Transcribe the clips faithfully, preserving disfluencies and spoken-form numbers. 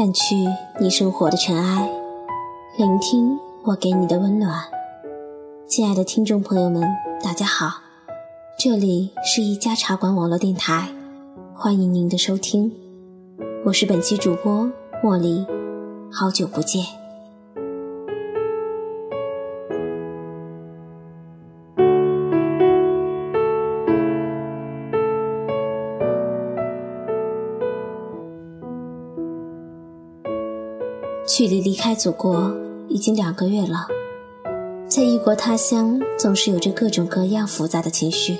掸去你生活的尘埃，聆听我给你的温暖。亲爱的听众朋友们，大家好，这里是一家茶馆网络电台，欢迎您的收听，我是本期主播茉莉，好久不见。距离离开祖国已经两个月了，在异国他乡总是有着各种各样复杂的情绪。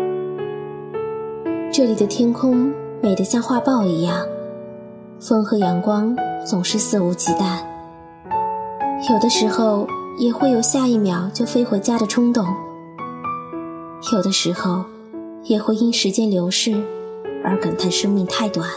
这里的天空美得像画报一样，风和阳光总是肆无忌惮，有的时候也会有下一秒就飞回家的冲动，有的时候也会因时间流逝而感叹生命太短。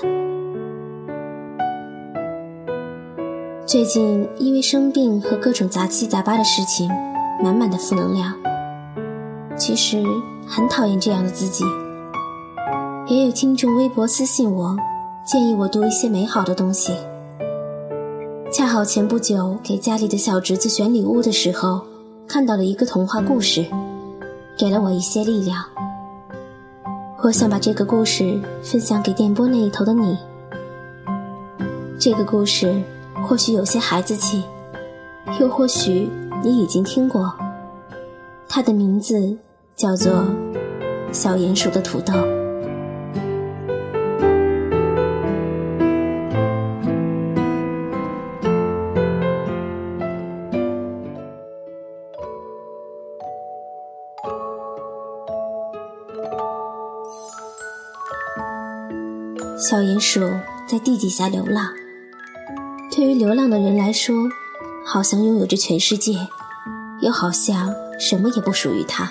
最近因为生病和各种杂七杂八的事情，满满的负能量。其实很讨厌这样的自己。也有听众微博私信我，建议我读一些美好的东西。恰好前不久给家里的小侄子选礼物的时候，看到了一个童话故事，给了我一些力量。我想把这个故事分享给电波那一头的你。这个故事或许有些孩子气，又或许你已经听过，它的名字叫做小鼹鼠的土豆。小鼹鼠在地底下流浪，对于流浪的人来说，好像拥有着全世界，又好像什么也不属于它。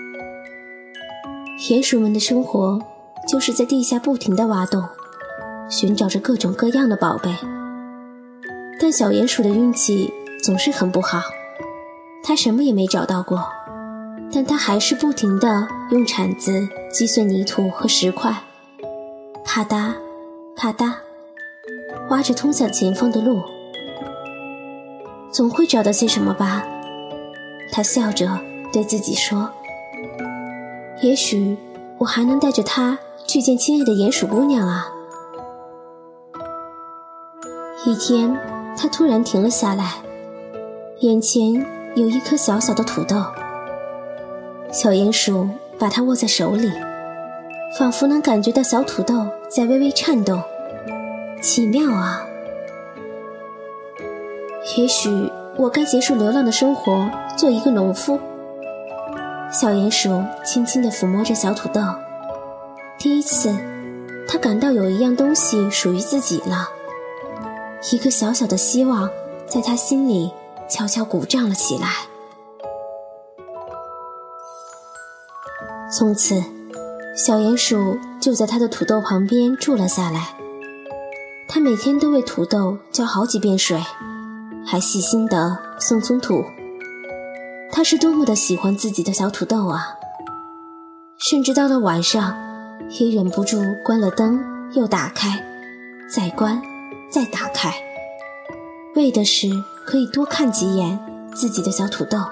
鼹鼠们的生活就是在地下不停地挖洞，寻找着各种各样的宝贝。但小鼹鼠的运气总是很不好，它什么也没找到过，但它还是不停地用铲子击碎泥土和石块，啪嗒啪嗒，挖着通向前方的路。总会找到些什么吧，他笑着对自己说，也许我还能带着他去见亲爱的鼹鼠姑娘啊。一天他突然停了下来，眼前有一颗小小的土豆，小鼹鼠把它握在手里，仿佛能感觉到小土豆在微微颤动，奇妙啊。也许我该结束流浪的生活，做一个农夫。小鼹鼠轻轻地抚摸着小土豆，第一次他感到有一样东西属于自己了，一个小小的希望在他心里悄悄鼓胀了起来。从此小鼹鼠就在他的土豆旁边住了下来，他每天都为土豆浇好几遍水，还细心地松松土。他是多么的喜欢自己的小土豆啊，甚至到了晚上也忍不住关了灯又打开，再关再打开，为的是可以多看几眼自己的小土豆。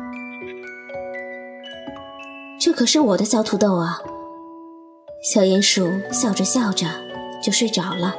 这可是我的小土豆啊。小鼹鼠笑着笑着就睡着了。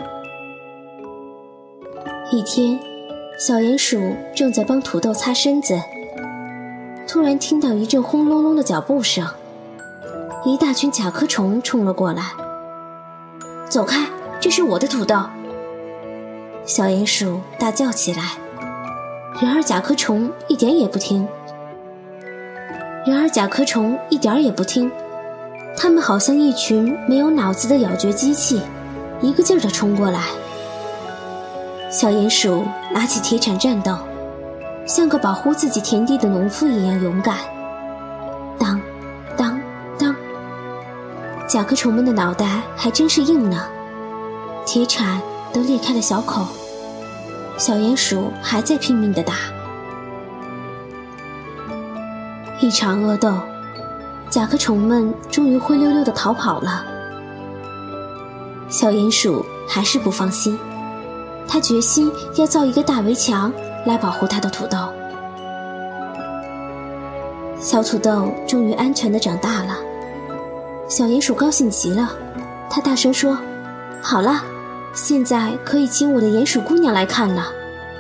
一天小鼹鼠正在帮土豆擦身子，突然听到一阵轰隆隆的脚步声，一大群甲壳虫冲了过来。走开，这是我的土豆！小鼹鼠大叫起来。然而甲壳虫一点也不听然而甲壳虫一点也不听它们好像一群没有脑子的咬嚼机器，一个劲儿地冲过来。小鼹鼠拿起铁铲战斗，像个保护自己田地的农夫一样勇敢。当当当，甲壳虫们的脑袋还真是硬呢，铁铲都裂开了小口，小鼹鼠还在拼命地打。一场恶斗，甲壳虫们终于灰溜溜地逃跑了。小鼹鼠还是不放心， 他决心要造一个大围墙来保护他的土豆。小土豆终于安全地长大了，小鼹鼠高兴极了，他大声说：好了，现在可以请我的鼹鼠姑娘来看了。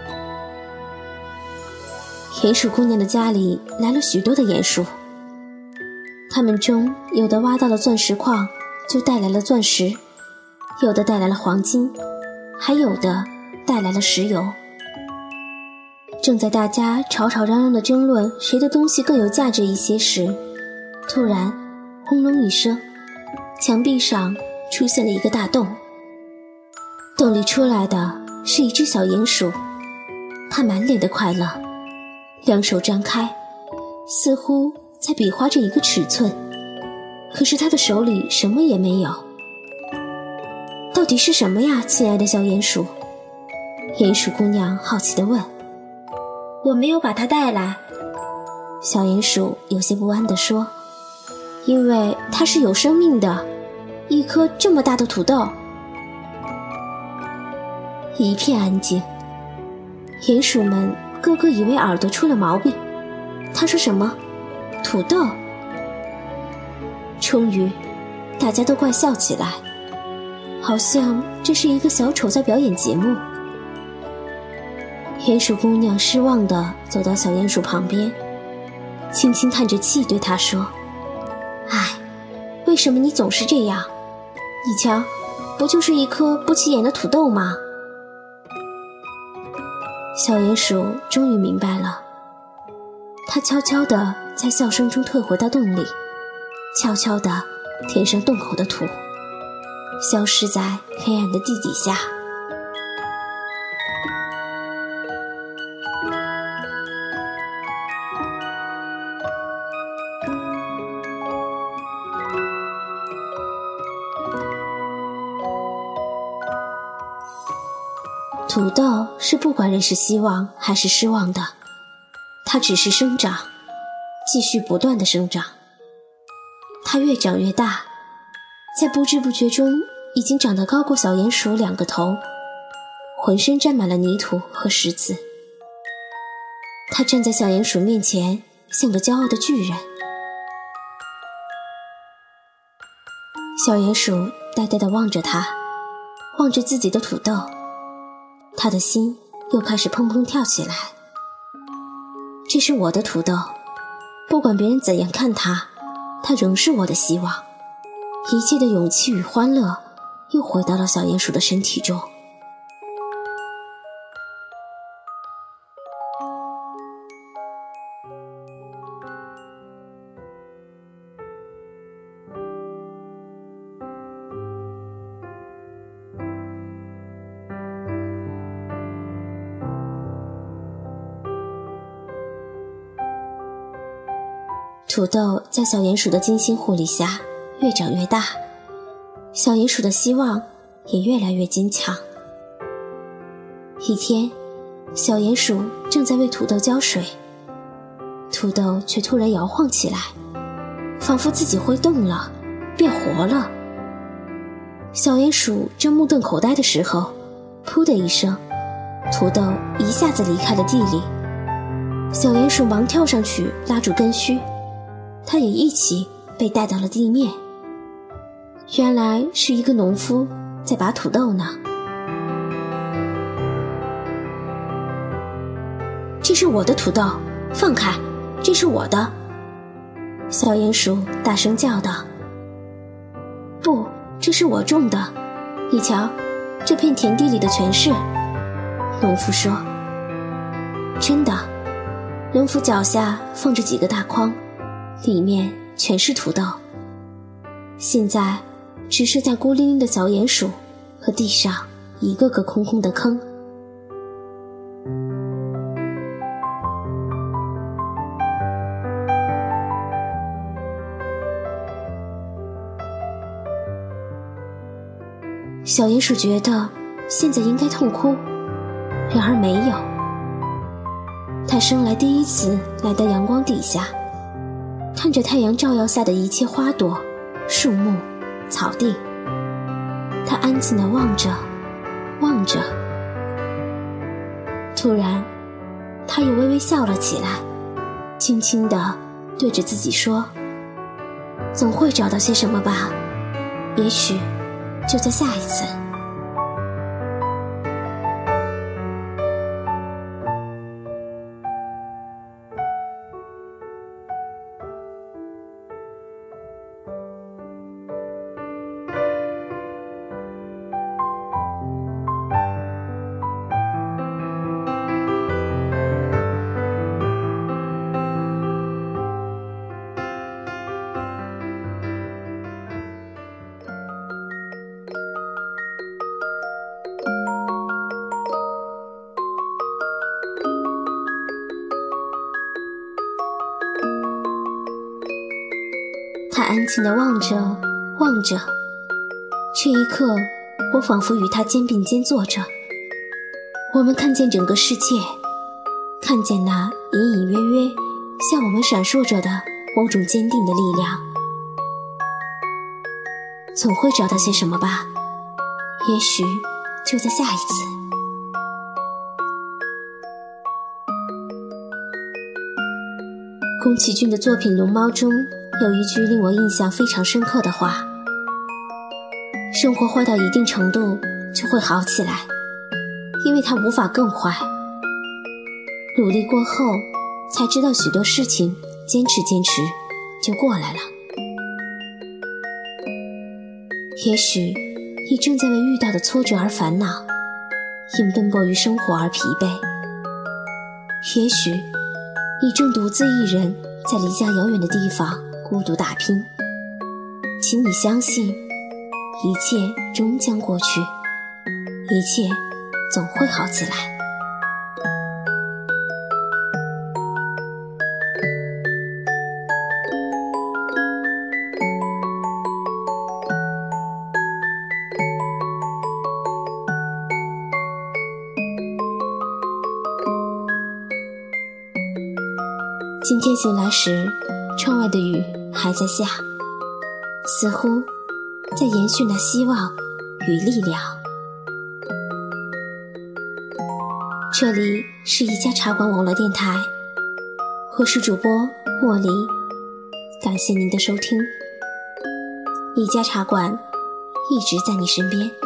鼹鼠姑娘的家里来了许多的鼹鼠，他们中有的挖到了钻石矿，就带来了钻石，有的带来了黄金，还有的带来了石油。正在大家吵吵嚷嚷地争论谁的东西更有价值一些时，突然轰隆一声，墙壁上出现了一个大洞。洞里出来的是一只小鼹鼠，它满脸的快乐，两手张开，似乎在比划着一个尺寸，可是它的手里什么也没有。到底是什么呀，亲爱的小鼹鼠？鼹鼠姑娘好奇地问。我没有把它带来，小鼹鼠有些不安地说，因为它是有生命的，一颗这么大的土豆。一片安静，鼹鼠们个个以为耳朵出了毛病。他说什么？土豆？终于大家都怪笑起来，好像这是一个小丑在表演节目。鼹鼠姑娘失望地走到小鼹鼠旁边，轻轻叹着气对他说：唉，为什么你总是这样？你瞧，不就是一颗不起眼的土豆吗？小鼹鼠终于明白了，它悄悄地在笑声中退回到洞里，悄悄地填上洞口的土，消失在黑暗的地底下。土豆是不管人是希望还是失望的，它只是生长，继续不断的生长。它越长越大，在不知不觉中已经长得高过小鼹鼠两个头，浑身沾满了泥土和石子。它站在小鼹鼠面前，像个骄傲的巨人。小鼹鼠呆呆地望着它，望着自己的土豆，他的心又开始砰砰跳起来。这是我的土豆，不管别人怎样看它，它仍是我的希望。一切的勇气与欢乐又回到了小鼹鼠的身体中。土豆在小鼹鼠的精心护理下越长越大，小鼹鼠的希望也越来越坚强。一天，小鼹鼠正在为土豆浇水，土豆却突然摇晃起来，仿佛自己会动了，变活了。小鼹鼠正目瞪口呆的时候，噗的一声，土豆一下子离开了地里。小鼹鼠忙跳上去拉住根须，它也一起被带到了地面。原来是一个农夫在拔土豆呢。这是我的土豆，放开，这是我的！小鼹鼠大声叫道。不，这是我种的，你瞧，这片田地里的全是。农夫说。真的。农夫脚下放着几个大筐，里面全是土豆。现在只剩下孤零零的小鼹鼠和地上一个个空空的坑。小鼹鼠觉得现在应该痛哭，然而没有。他生来第一次来到阳光底下，看着太阳照耀下的一切花朵、树木、草地，他安静地望着，望着， 突然，他又微微笑了起来，轻轻地对着自己说：总会找到些什么吧，也许就在下一次。他安静地望着望着，这一刻我仿佛与他肩并肩坐着，我们看见整个世界，看见那隐隐约约向我们闪烁着的某种坚定的力量。总会找到些什么吧，也许就在下一次。宫崎骏的作品《龙猫》中有一句令我印象非常深刻的话：生活坏到一定程度就会好起来，因为它无法更坏。努力过后才知道许多事情坚持坚持就过来了。也许你正在为遇到的挫折而烦恼，因奔波于生活而疲惫。也许你正独自一人在离家遥远的地方孤独打拼，请你相信，一切终将过去，一切总会好起来。今天醒来时，窗外的雨还在下，似乎在延续那希望与力量。这里是一家茶馆网络电台，我是主播茉莉，感谢您的收听。一家茶馆一直在你身边。